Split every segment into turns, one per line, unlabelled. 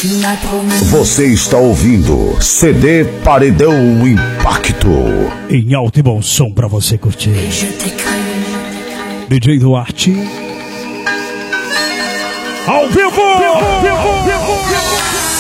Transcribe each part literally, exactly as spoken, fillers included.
Você está ouvindo C D Paredão Impacto.
Em alto e bom som pra você curtir. D J Duarte. Ao vivo! Ao vivo! Ao vivo!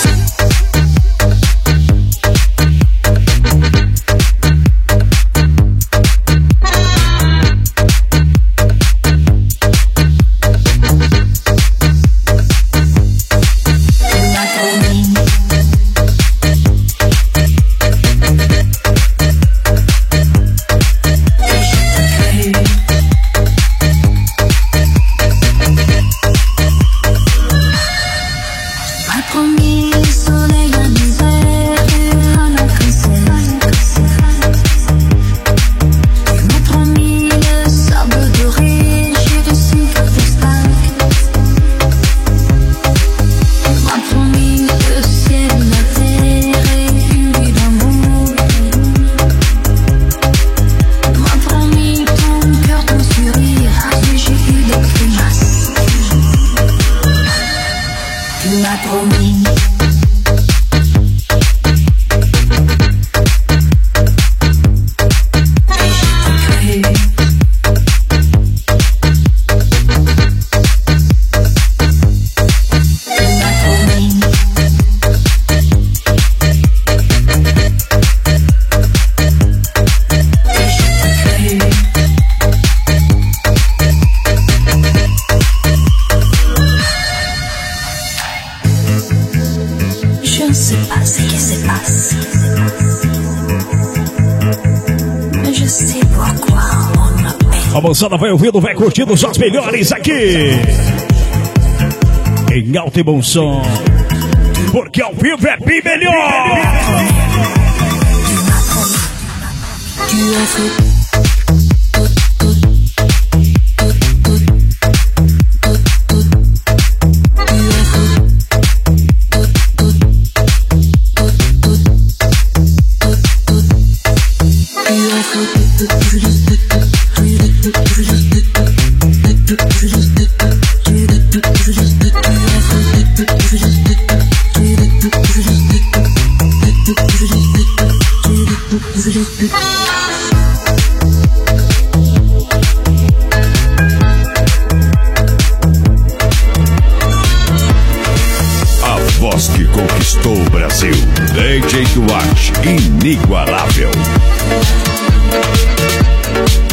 A moçada vai ouvindo, vai curtindo os melhores aqui em alto e bom som, porque ao vivo é bem melhor.
A voz que conquistou o Brasil, D J Duarte, inigualável.